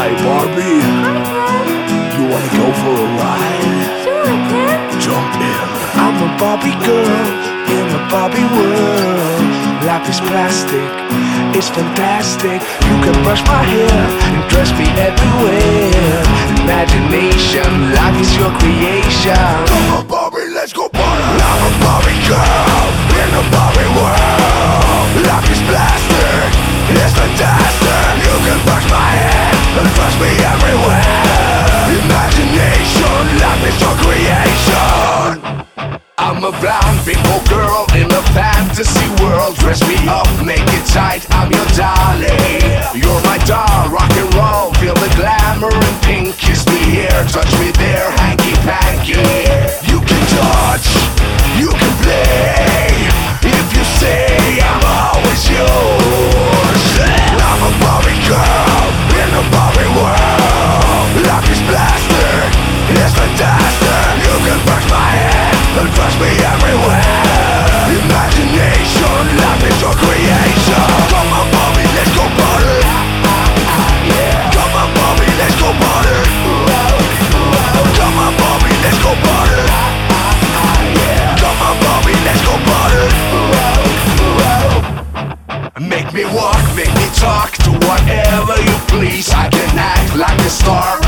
Hey Barbie, you wanna go for a ride? Sure, I can. Jump in. I'm a Barbie girl in a Barbie world. Life is plastic, it's fantastic. You can brush my hair and dress me everywhere. Imagination, life is your creation. Come on Barbie, let's go party. I'm a Barbie girl in a Barbie world. Life is plastic, it's fantastic. You can brush my hair and dress me everywhere. Imagination, life is your creation. I'm a blind people girl in a fantasy world. Dress me up, make it tight, I'm your darling. You're my doll, rock and roll. Feel the glamour and pink. Kiss me here, touch me there, hanky panky. You can touch, you can play. If you say I'm always yours. I'm a Barbie girl in a Barbie world. Life is plastic, it's fantastic. You can brush my hair and trust me everywhere. Imagination, life is your creation. Come on Barbie, let's go party. Come on Barbie, let's go party. Come on Barbie, let's go party. Come on Barbie, let's go party. Make me walk, make me talk, do whatever you please. I can act like a star